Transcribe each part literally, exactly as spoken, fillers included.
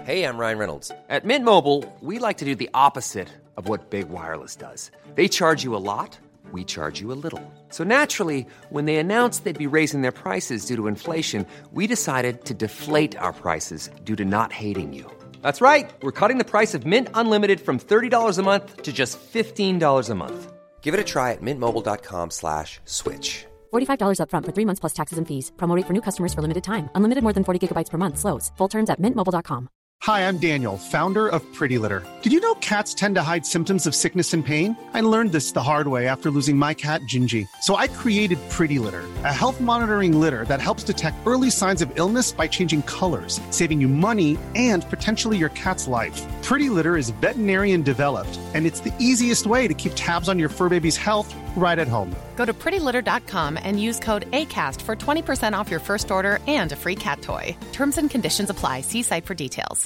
Hey, I'm Ryan Reynolds. At Mint Mobile, we like to do the opposite of what Big Wireless does. They charge you a lot, we charge you a little. So naturally, when they announced they'd be raising their prices due to inflation, we decided to deflate our prices due to not hating you. That's right. We're cutting the price of Mint Unlimited from thirty dollars a month to just fifteen dollars a month. Give it a try at mintmobile.com slash switch. forty-five dollars up front for three months plus taxes and fees. Promo rate for new customers for limited time. Unlimited more than forty gigabytes per month. Slows full terms at mint mobile dot com. Hi, I'm Daniel, founder of Pretty Litter. Did you know cats tend to hide symptoms of sickness and pain? I learned this the hard way after losing my cat, Gingy. So I created Pretty Litter, a health monitoring litter that helps detect early signs of illness by changing colors, saving you money and potentially your cat's life. Pretty Litter is veterinarian developed, and it's the easiest way to keep tabs on your fur baby's health right at home. Go to pretty litter dot com and use code ACAST for twenty percent off your first order and a free cat toy. Terms and conditions apply. See site for details.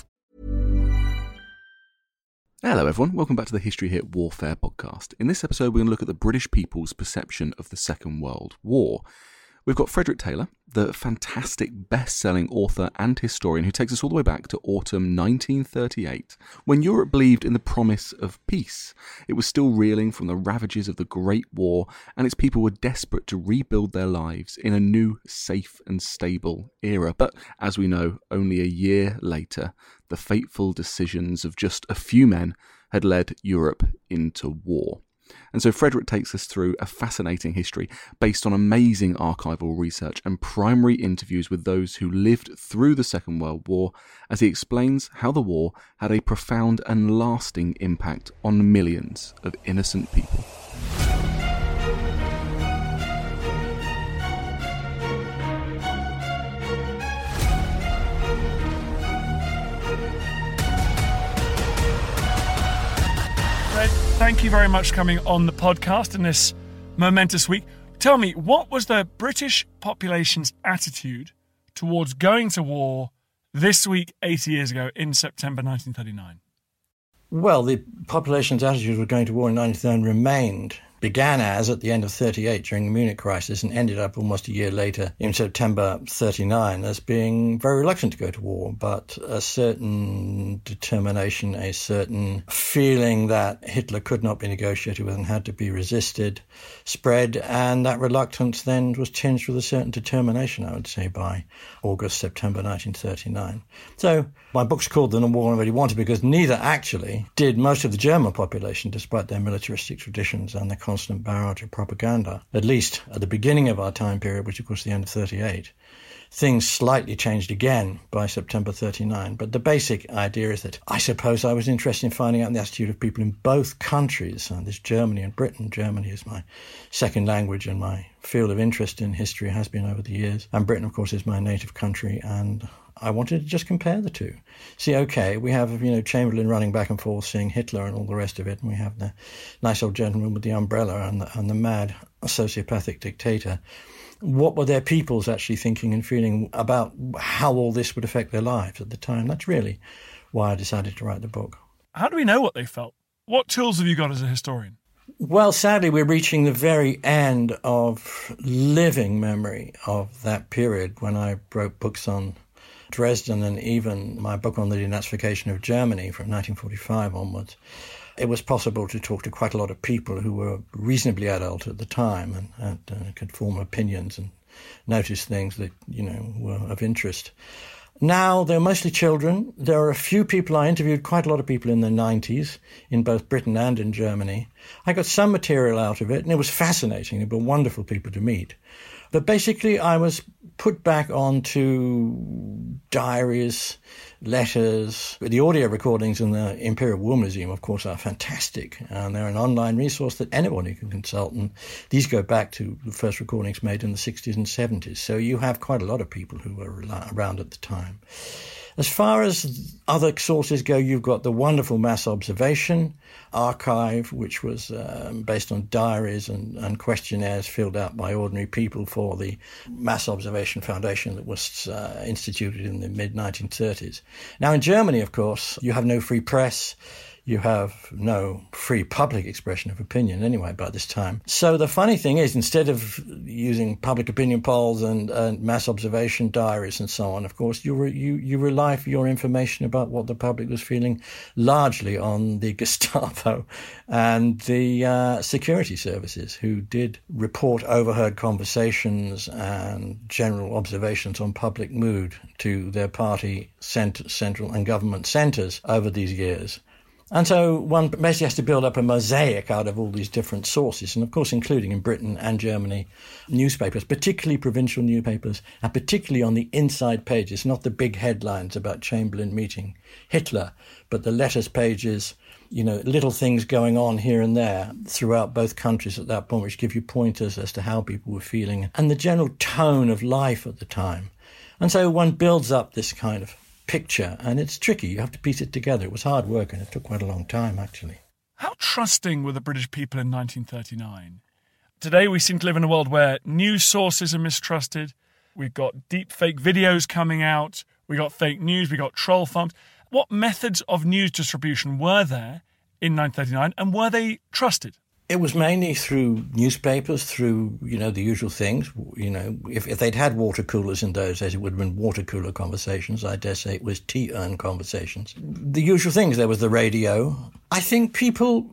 Hello everyone, welcome back to the History Hit Warfare podcast. In this episode we're going to look at the British people's perception of the Second World War. We've got Frederick Taylor, the fantastic best-selling author and historian who takes us all the way back to autumn nineteen thirty-eight, when Europe believed in the promise of peace. It was still reeling from the ravages of the Great War, and its people were desperate to rebuild their lives in a new, safe and stable era. But, as we know, only a year later, the fateful decisions of just a few men had led Europe into war. And so Frederick takes us through a fascinating history based on amazing archival research and primary interviews with those who lived through the Second World War, as he explains how the war had a profound and lasting impact on millions of innocent people. Thank you very much for coming on the podcast in this momentous week. Tell me, what was the British population's attitude towards going to war this week, eighty years ago, in September nineteen thirty-nine? Well, the population's attitude toward going to war in nineteen thirty-nine remained, began as at the end of thirty-eight during the Munich crisis and ended up almost a year later in September thirty-nine as being very reluctant to go to war, but a certain determination, a certain feeling that Hitler could not be negotiated with and had to be resisted spread, and that reluctance then was tinged with a certain determination, I would say, by August, September nineteen thirty-nine. So my book's called The War Nobody Wanted because neither actually did most of the German population, despite their militaristic traditions and the constant barrage of propaganda, at least at the beginning of our time period, which of course is the end of thirty-eight. Things slightly changed again by September thirty-nine, but the basic idea is that I suppose I was interested in finding out the attitude of people in both countries, and this Germany and Britain. Germany is my second language and my field of interest in history has been over the years, and Britain, of course, is my native country, and I wanted to just compare the two. See, okay, we have, you know, Chamberlain running back and forth seeing Hitler and all the rest of it, and we have the nice old gentleman with the umbrella and the, and the mad sociopathic dictator. What were their peoples actually thinking and feeling about how all this would affect their lives at the time? That's really why I decided to write the book. How do we know what they felt? What tools have you got as a historian? Well, sadly, we're reaching the very end of living memory of that period when I wrote books on Dresden and even my book on the denazification of Germany from nineteen forty-five onwards. It was possible to talk to quite a lot of people who were reasonably adult at the time and, and uh, could form opinions and notice things that, you know, were of interest. Now, they're mostly children. There are a few people. I interviewed quite a lot of people in the nineties in both Britain and in Germany. I got some material out of it, and it was fascinating. They were wonderful people to meet. But basically, I was put back onto diaries, letters. The audio recordings in the Imperial War Museum, of course, are fantastic. And they're an online resource that anybody can consult. And these go back to the first recordings made in the sixties and seventies. So you have quite a lot of people who were around at the time. As far as other sources go, you've got the wonderful mass observation archive, which was um, based on diaries and, and questionnaires filled out by ordinary people for the Mass Observation Foundation that was uh, instituted in the mid nineteen thirties. Now, in Germany, of course, you have no free press. You have no free public expression of opinion anyway by this time. So the funny thing is, instead of using public opinion polls and, and mass observation diaries and so on, of course, you, re, you you rely for your information about what the public was feeling largely on the Gestapo and the uh, security services, who did report overheard conversations and general observations on public mood to their party cent- central and government centres over these years. And so one basically has to build up a mosaic out of all these different sources, and of course including in Britain and Germany newspapers, particularly provincial newspapers, and particularly on the inside pages, not the big headlines about Chamberlain meeting Hitler, but the letters pages, you know, little things going on here and there throughout both countries at that point, which give you pointers as to how people were feeling and the general tone of life at the time. And so one builds up this kind of picture, and it's tricky. You have to piece it together. It was hard work, and it took quite a long time, actually. How trusting were the British people in nineteen thirty-nine? Today we seem to live in a world where news sources are mistrusted. We've got deep fake videos coming out. We got fake news. We got troll farms. What methods of news distribution were there in nineteen thirty-nine, and were they trusted? It was mainly through newspapers, through, you know, the usual things. You know, if, if they'd had water coolers in those days, it would have been water cooler conversations. I dare say it was tea urn conversations. The usual things. There was the radio. I think people,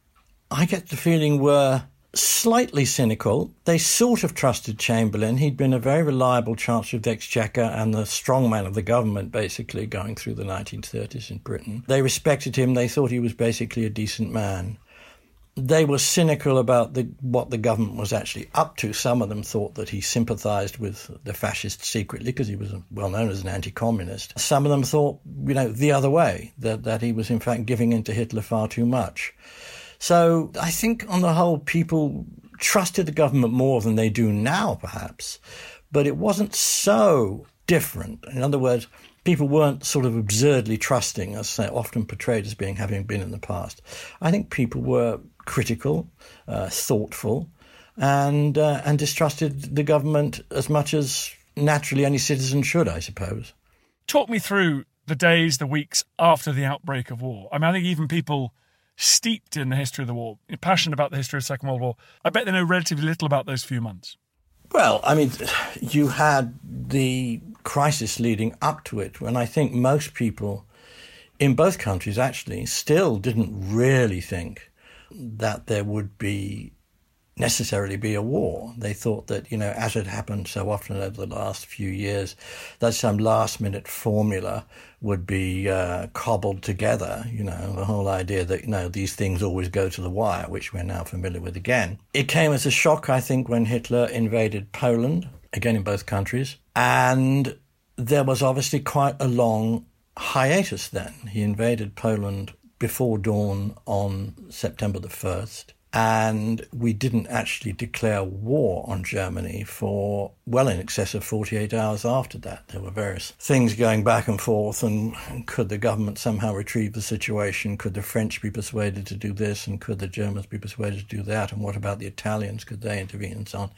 I get the feeling, were slightly cynical. They sort of trusted Chamberlain. He'd been a very reliable Chancellor of the Exchequer and the strongman of the government, basically, going through the nineteen thirties in Britain. They respected him. They thought he was basically a decent man. They were cynical about the, what the government was actually up to. Some of them thought that he sympathised with the fascists secretly because he was well known as an anti-communist. Some of them thought, you know, the other way, that, that he was in fact giving in to Hitler far too much. So I think on the whole, people trusted the government more than they do now, perhaps, but it wasn't so different. In other words, people weren't sort of absurdly trusting, as they're often portrayed as being, having been in the past. I think people were critical, uh, thoughtful, and uh, and distrusted the government as much as naturally any citizen should, I suppose. Talk me through the days, the weeks after the outbreak of war. I mean, I think even people steeped in the history of the war, passionate about the history of the Second World War, I bet they know relatively little about those few months. Well, I mean, you had the crisis leading up to it, when I think most people in both countries actually still didn't really think that there would be necessarily be a war. They thought that, you know, as had happened so often over the last few years, that some last-minute formula would be uh, cobbled together, you know, the whole idea that, you know, these things always go to the wire, which we're now familiar with again. It came as a shock, I think, when Hitler invaded Poland, again in both countries, and there was obviously quite a long hiatus then. He invaded Poland before dawn on September the first, and we didn't actually declare war on Germany for well in excess of forty-eight hours after that. There were various things going back and forth, and could the government somehow retrieve the situation? Could the French be persuaded to do this, and could the Germans be persuaded to do that? And what about the Italians? Could they intervene, and so on?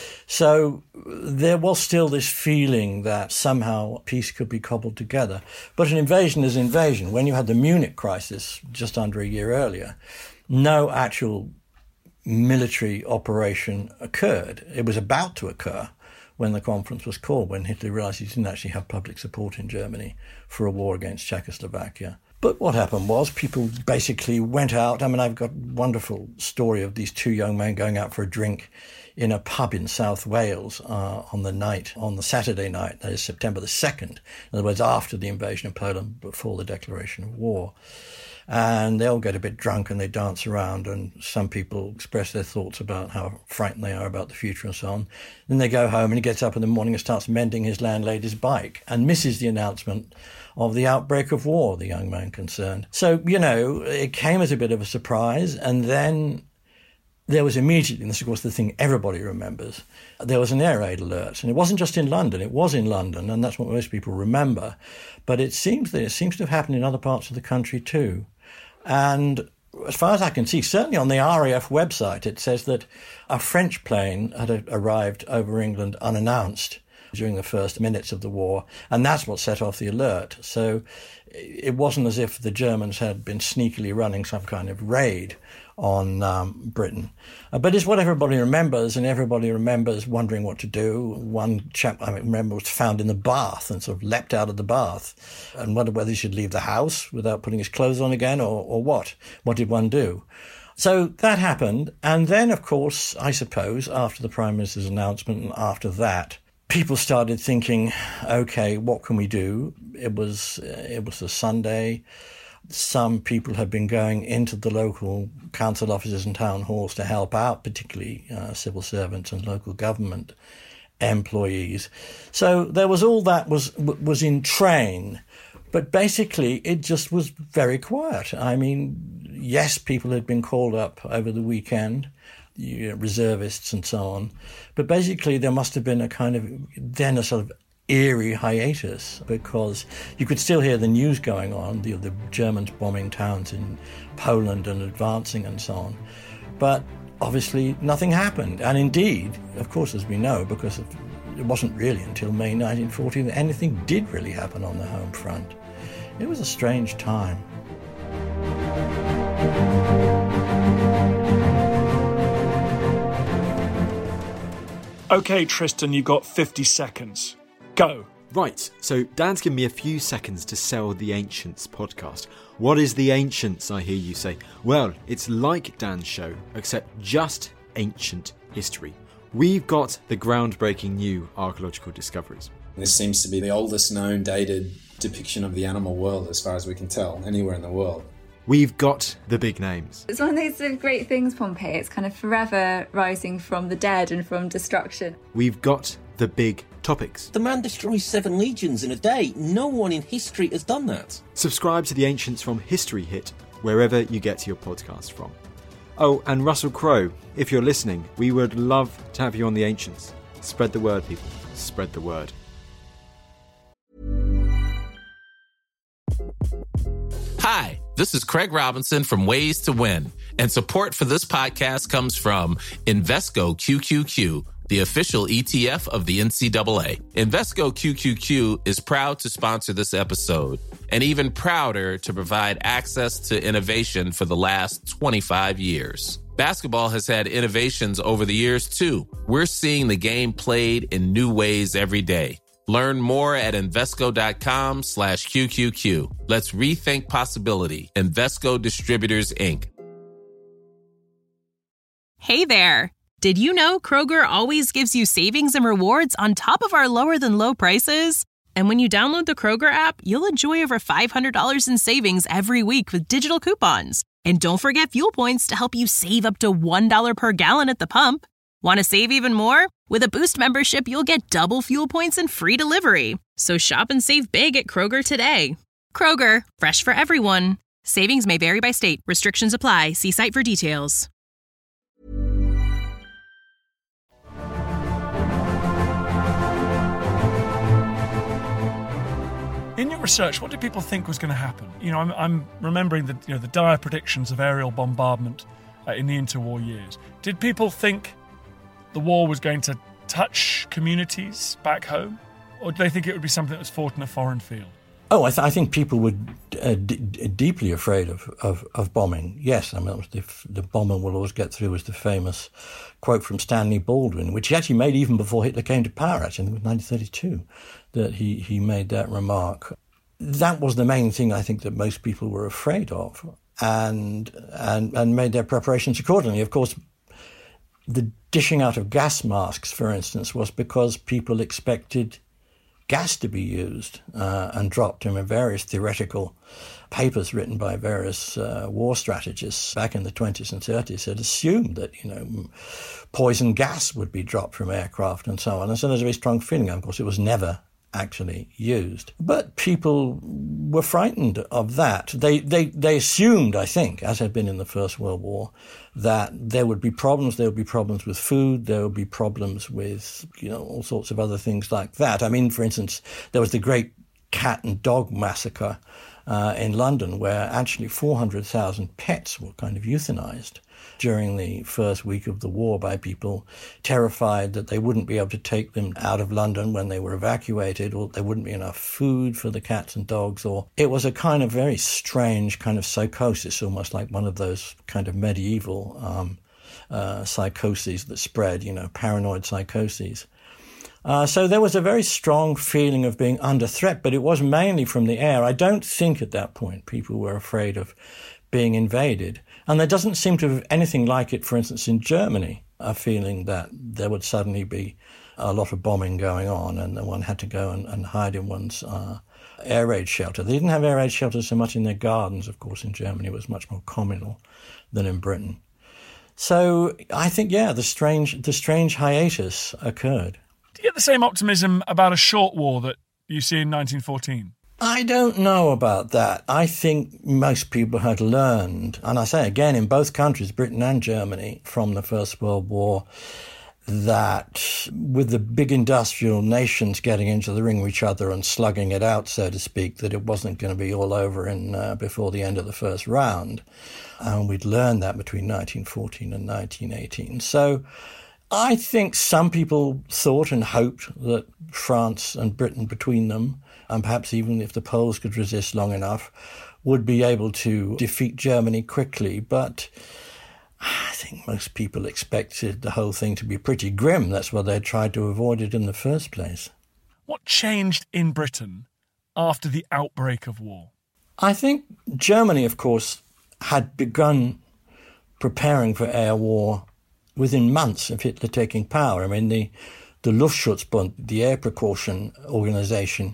So there was still this feeling that somehow peace could be cobbled together. But an invasion is invasion. When you had the Munich crisis just under a year earlier, no actual military operation occurred. It was about to occur when the conference was called, when Hitler realized he didn't actually have public support in Germany for a war against Czechoslovakia. But what happened was people basically went out. I mean, I've got a wonderful story of these two young men going out for a drink in a pub in South Wales uh, on the night, on the Saturday night, that is September the second, in other words, after the invasion of Poland, before the declaration of war. And they all get a bit drunk and they dance around, and some people express their thoughts about how frightened they are about the future and so on. Then they go home and he gets up in the morning and starts mending his landlady's bike and misses the announcement of the outbreak of war, the young man concerned. So, you know, it came as a bit of a surprise, and then there was immediately, and this is of course the thing everybody remembers, there was an air raid alert. And it wasn't just in London, it was in London, and that's what most people remember. But it seems that it seems to have happened in other parts of the country too. And as far as I can see, certainly on the R A F website, it says that a French plane had arrived over England unannounced during the first minutes of the war, and that's what set off the alert. So it wasn't as if the Germans had been sneakily running some kind of raid on um, Britain. Uh, but it's what everybody remembers, and everybody remembers wondering what to do. One chap I remember was found in the bath and sort of leapt out of the bath and wondered whether he should leave the house without putting his clothes on again, or, or what. What did one do? So that happened. And then, of course, I suppose, after the Prime Minister's announcement and after that, people started thinking, OK, what can we do? It was, uh, it was a Sunday. Some people had been going into the local council offices and town halls to help out, particularly uh, civil servants and local government employees. So there was all that was was in train. But basically, it just was very quiet. I mean, yes, people had been called up over the weekend, you know, reservists and so on. But basically, there must have been a kind of, then a sort of eerie hiatus, because you could still hear the news going on, the, the Germans bombing towns in Poland and advancing and so on. But obviously, nothing happened. And indeed, of course, as we know, because of, it wasn't really until May nineteen forty that anything did really happen on the home front. It was a strange time. Okay, Tristan, you've got fifty seconds. Go. Right, so Dan's given me a few seconds to sell the Ancients podcast. What is the Ancients, I hear you say? Well, it's like Dan's show, except just ancient history. We've got the groundbreaking new archaeological discoveries. This seems to be the oldest known dated depiction of the animal world, as far as we can tell, anywhere in the world. We've got the big names. It's one of those great things, Pompeii. It's kind of forever rising from the dead and from destruction. We've got the big topics. The man destroys seven legions in a day. No one in history has done that. Subscribe to the Ancients from History Hit, wherever you get your podcast from. Oh, and Russell Crowe, if you're listening, we would love to have you on the Ancients. Spread the word, people. Spread the word. Hi, this is Craig Robinson from Ways to Win, and support for this podcast comes from Invesco Q Q Q, the official E T F of the N C double A. Invesco Q Q Q is proud to sponsor this episode, and even prouder to provide access to innovation for the last twenty-five years. Basketball has had innovations over the years, too. We're seeing the game played in new ways every day. Learn more at Invesco.com slash QQQ. Let's rethink possibility. Invesco Distributors, Incorporated. Hey there. Did you know Kroger always gives you savings and rewards on top of our lower than low prices? And when you download the Kroger app, you'll enjoy over five hundred dollars in savings every week with digital coupons. And don't forget fuel points to help you save up to one dollar per gallon at the pump. Want to save even more? With a Boost membership, you'll get double fuel points and free delivery. So shop and save big at Kroger today. Kroger, fresh for everyone. Savings may vary by state. Restrictions apply. See site for details. In your research, what did people think was going to happen? You know, I'm, I'm remembering the, you know, the dire predictions of aerial bombardment uh, in the interwar years. Did people think the war was going to touch communities back home? Or do they think it would be something that was fought in a foreign field? Oh, I, th- I think people were uh, d- d- deeply afraid of, of, of bombing. Yes, I mean, that was the, the bomber will always get through was the famous quote from Stanley Baldwin, which he actually made even before Hitler came to power, actually, in nineteen thirty-two, that he, he made that remark. That was the main thing I think that most people were afraid of, and and and made their preparations accordingly. Of course, the dishing out of gas masks, for instance, was because people expected gas to be used uh, and dropped. I mean, various theoretical papers written by various uh, war strategists back in the twenties and thirties had assumed that, you know, poison gas would be dropped from aircraft and so on. And so there's a very strong feeling, of course, it was never actually used. But people were frightened of that. They, they, they assumed, I think, as had been in the First World War, that there would be problems. There would be problems with food. There would be problems with, you know, all sorts of other things like that. I mean, for instance, there was the great cat and dog massacre uh, in London, where actually four hundred thousand pets were kind of euthanized during the first week of the war by people terrified that they wouldn't be able to take them out of London when they were evacuated, or there wouldn't be enough food for the cats and dogs. Or it was a kind of very strange kind of psychosis, almost like one of those kind of medieval um, uh, psychoses that spread, you know, paranoid psychoses. Uh, so there was a very strong feeling of being under threat, but it was mainly from the air. I don't think at that point people were afraid of being invaded. And there doesn't seem to be anything like it, for instance, in Germany, a feeling that there would suddenly be a lot of bombing going on and that one had to go and, and hide in one's uh, air raid shelter. They didn't have air raid shelters so much in their gardens, of course. In Germany, it was much more communal than in Britain. So I think, yeah, the strange, the strange hiatus occurred. Do you get the same optimism about a short war that you see in nineteen fourteen? I don't know about that. I think most people had learned, and I say again, in both countries, Britain and Germany, from the First World War, that with the big industrial nations getting into the ring with each other and slugging it out, so to speak, that it wasn't going to be all over in uh, before the end of the first round. And we'd learned that between nineteen fourteen and nineteen eighteen. So I think some people thought and hoped that France and Britain between them, and perhaps even if the Poles could resist long enough, would be able to defeat Germany quickly. But I think most people expected the whole thing to be pretty grim. That's why they tried to avoid it in the first place. What changed in Britain after the outbreak of war? I think Germany, of course, had begun preparing for air war within months of Hitler taking power. I mean, the, the Luftschutzbund, the air precaution organization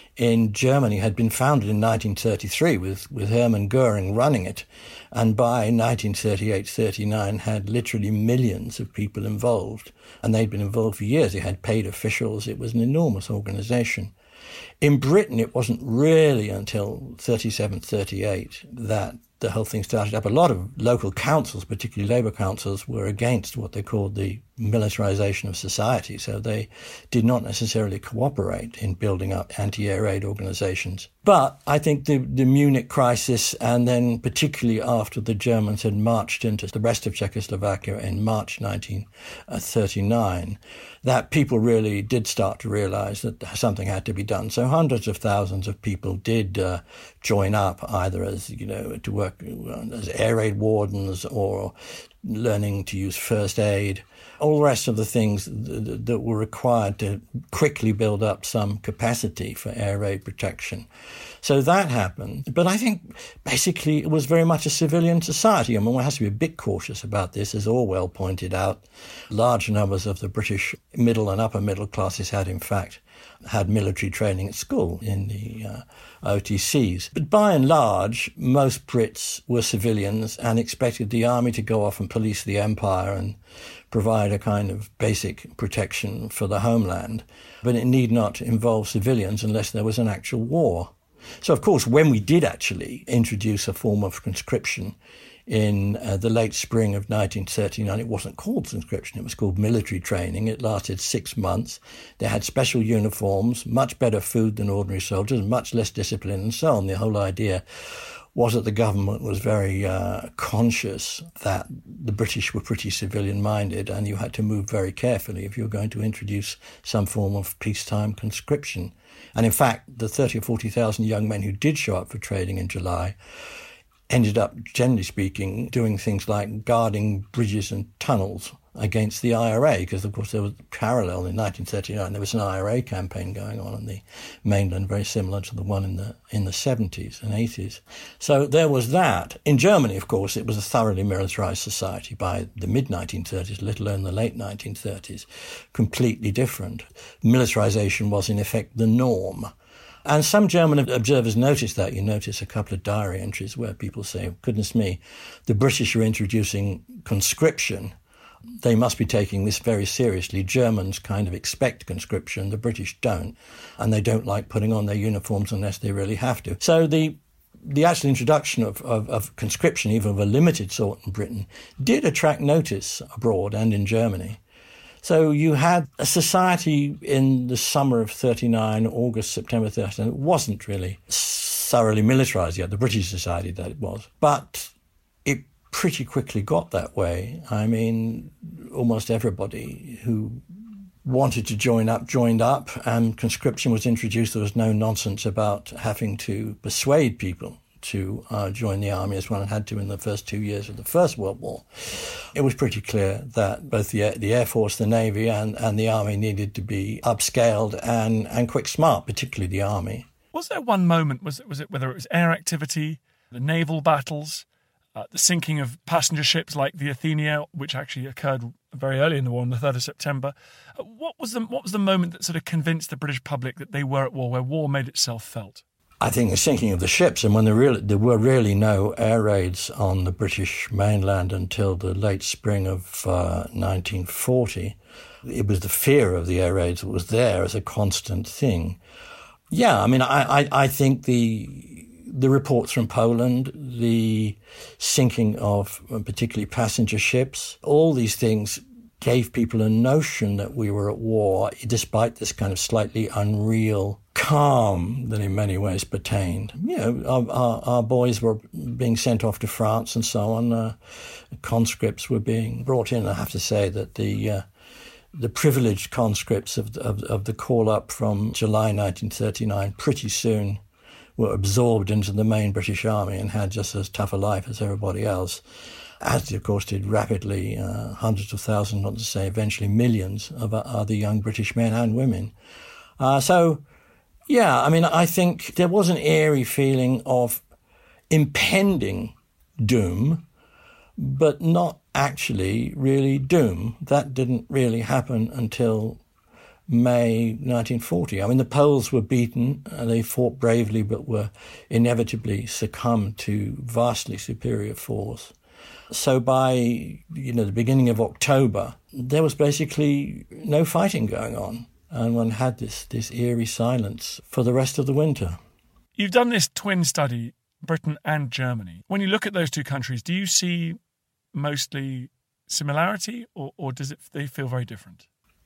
in Germany, had been founded in nineteen thirty-three with, with Hermann Goering running it. And by nineteen thirty-eight thirty-nine had literally millions of people involved. And they'd been involved for years. They had paid officials. It was an enormous organization. In Britain, it wasn't really until thirty-seven thirty-eight that the whole thing started up. A lot of local councils, particularly Labour councils, were against what they called the militarization of society. So they did not necessarily cooperate in building up anti-air raid organizations. But I think the, the Munich crisis, and then particularly after the Germans had marched into the rest of Czechoslovakia in March nineteen thirty-nine, that people really did start to realize that something had to be done. So hundreds of thousands of people did uh, join up, either as, you know, to work as air raid wardens or learning to use first aid, all the rest of the things th- that were required to quickly build up some capacity for air raid protection. So that happened. But I think basically it was very much a civilian society. I mean, one has to be a bit cautious about this. As Orwell pointed out, large numbers of the British middle and upper middle classes had, in fact, had military training at school in the uh, O T Cs. But by and large, most Brits were civilians and expected the army to go off and police the empire and provide a kind of basic protection for the homeland. But it need not involve civilians unless there was an actual war. So, of course, when we did actually introduce a form of conscription in uh, the late spring of nineteen thirty-nine, it wasn't called conscription, it was called military training. It lasted six months. They had special uniforms, much better food than ordinary soldiers, much less discipline and so on. The whole idea was that the government was very uh, conscious that the British were pretty civilian-minded and you had to move very carefully if you were going to introduce some form of peacetime conscription. And in fact, the thirty or forty thousand young men who did show up for training in July ended up, generally speaking, doing things like guarding bridges and tunnels against the I R A, because, of course, there was parallel in nineteen thirty-nine. There was an I R A campaign going on in the mainland, very similar to the one in the in the seventies and eighties. So there was that. In Germany, of course, it was a thoroughly militarized society by the mid nineteen thirties, let alone the late nineteen thirties. Completely different. Militarization was, in effect, the norm. And some German observers noticed that. You notice a couple of diary entries where people say, goodness me, the British are introducing conscription. They must be taking this very seriously. Germans kind of expect conscription, the British don't, and they don't like putting on their uniforms unless they really have to. So the the actual introduction of, of, of conscription, even of a limited sort in Britain, did attract notice abroad and in Germany. So you had a society in the summer of thirty-nine, August, September thirty-nine, it wasn't really thoroughly militarised yet. The British decided that it was. But it pretty quickly got that way. I mean, almost everybody who wanted to join up, joined up, and conscription was introduced. There was no nonsense about having to persuade people to uh, join the army as one had to in the first two years of the First World War. It was pretty clear that both the, the Air Force, the Navy, and, and the Army needed to be upscaled and, and quick smart, particularly the Army. Was there one moment, was it, was it whether it was air activity, the naval battles, uh, the sinking of passenger ships like the Athenia, which actually occurred very early in the war on the third of September. Uh, what was the what was the moment that sort of convinced the British public that they were at war, where war made itself felt? I think the sinking of the ships, and when there, really, there were really no air raids on the British mainland until the late spring of uh, nineteen forty. It was the fear of the air raids that was there as a constant thing. Yeah, I mean, I, I, I think the the reports from Poland, the sinking of particularly passenger ships, all these things gave people a notion that we were at war, despite this kind of slightly unreal calm that in many ways pertained. You know, our, our, our boys were being sent off to France and so on. Uh, conscripts were being brought in. I have to say that the uh, the privileged conscripts of, of, of the call-up from July nineteen thirty-nine pretty soon were absorbed into the main British Army and had just as tough a life as everybody else, as they, of course, did rapidly uh, hundreds of thousands, not to say eventually millions, of other young British men and women. Uh, so, yeah, I mean, I think there was an eerie feeling of impending doom, but not actually really doom. That didn't really happen until May nineteen forty. I mean, the Poles were beaten. Uh, they fought bravely, but were inevitably succumbed to vastly superior force. So by, you know, the beginning of October, there was basically no fighting going on. And one had this, this eerie silence for the rest of the winter. You've done this twin study, Britain and Germany. When you look at those two countries, do you see mostly similarity, or, or does it they feel very different?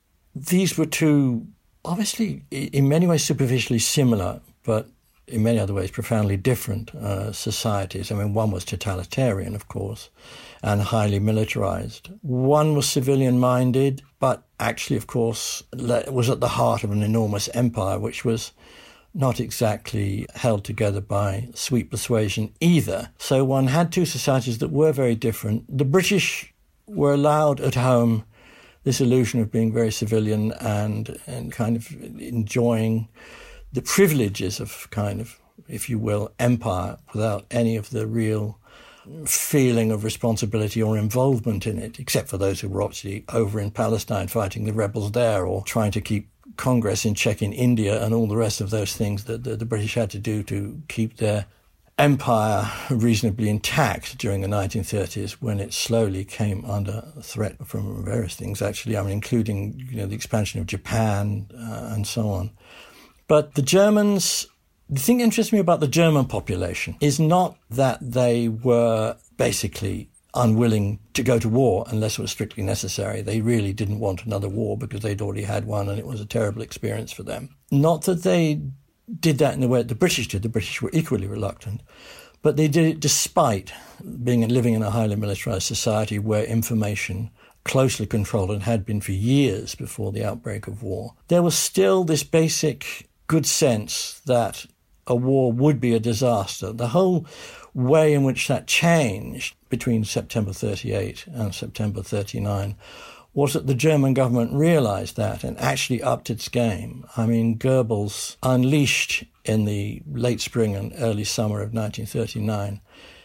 These were two, obviously, in many ways superficially similar, but in many other ways profoundly different uh, societies. I mean, one was totalitarian, of course, and highly militarized. One was civilian-minded, but actually, of course, was at the heart of an enormous empire, which was not exactly held together by sweet persuasion either. So one had two societies that were very different. The British were allowed at home this illusion of being very civilian and, and kind of enjoying the privileges of kind of, if you will, empire without any of the real feeling of responsibility or involvement in it, except for those who were obviously over in Palestine fighting the rebels there or trying to keep Congress in check in India and all the rest of those things that the, the British had to do to keep their empire reasonably intact during the nineteen thirties, when it slowly came under threat from various things, actually, I mean, including, you know, the expansion of Japan uh, and so on. But the Germans, the thing that interests me about the German population is not that they were basically unwilling to go to war unless it was strictly necessary. They really didn't want another war because they'd already had one and it was a terrible experience for them. Not that they did that in the way that the British did. The British were equally reluctant. But they did it despite being and living in a highly militarized society where information closely controlled and had been for years before the outbreak of war. There was still this basic good sense that a war would be a disaster. The whole way in which that changed between September thirty-eight and September thirty-nine was that the German government realized that and actually upped its game. I mean, Goebbels unleashed in the late spring and early summer of nineteen thirty-nine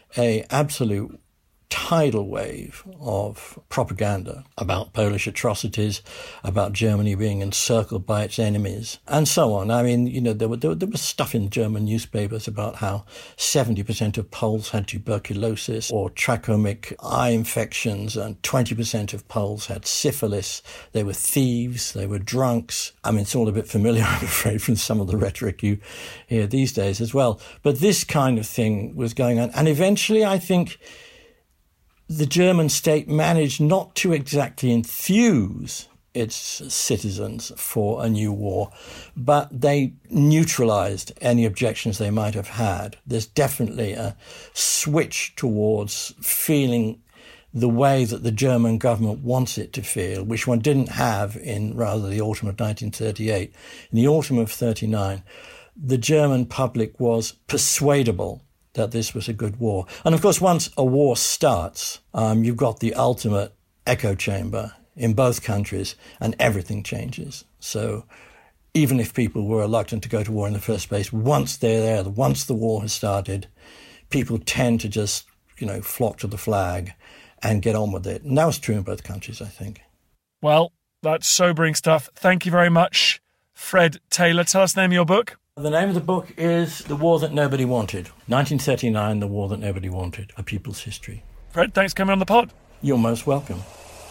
a absolute tidal wave of propaganda about Polish atrocities, about Germany being encircled by its enemies, and so on. I mean, you know, there, were, there, there was stuff in German newspapers about how seventy percent of Poles had tuberculosis or trachomic eye infections, and twenty percent of Poles had syphilis. They were thieves, they were drunks. I mean, it's all a bit familiar, I'm afraid, from some of the rhetoric you hear these days as well. But this kind of thing was going on. And eventually, I think, the German state managed not to exactly enthuse its citizens for a new war, but they neutralized any objections they might have had. There's definitely a switch towards feeling the way that the German government wants it to feel, which one didn't have in rather the autumn of nineteen thirty-eight. In the autumn of thirty-nine, the German public was persuadable that this was a good war. And of course, once a war starts, um, you've got the ultimate echo chamber in both countries, and everything changes. So even if people were reluctant to go to war in the first place, once they're there, once the war has started, people tend to just, you know, flock to the flag and get on with it. And that was true in both countries, I think. Well, that's sobering stuff. Thank you very much, Fred Taylor. Tell us the name of your book. The name of the book is The War That Nobody Wanted. nineteen thirty-nine, The War That Nobody Wanted, A People's History. Fred, thanks for coming on the pod. You're most welcome.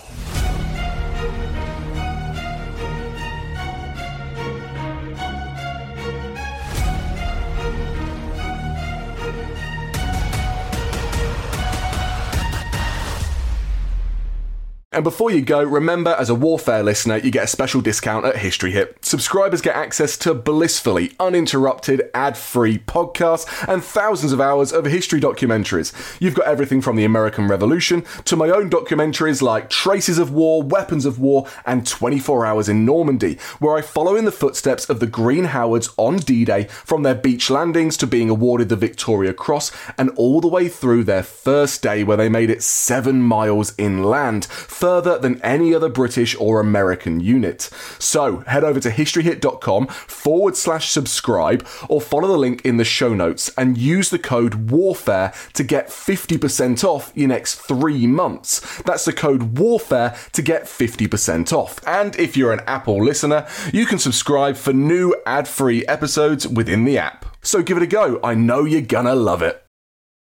And before you go, remember, as a Warfare listener, you get a special discount at History Hit. Subscribers get access to blissfully uninterrupted, ad-free podcasts and thousands of hours of history documentaries. You've got everything from the American Revolution to my own documentaries like Traces of War, Weapons of War, and twenty-four hours in Normandy, where I follow in the footsteps of the Green Howards on D-Day, from their beach landings to being awarded the Victoria Cross, and all the way through their first day where they made it seven miles inland, further than any other British or American unit. So head over to historyhit.com forward slash subscribe or follow the link in the show notes and use the code WARFARE to get fifty percent off your next three months. That's the code WARFARE to get fifty percent off. And if you're an Apple listener, you can subscribe for new ad-free episodes within the app. So give it a go. I know you're gonna love it.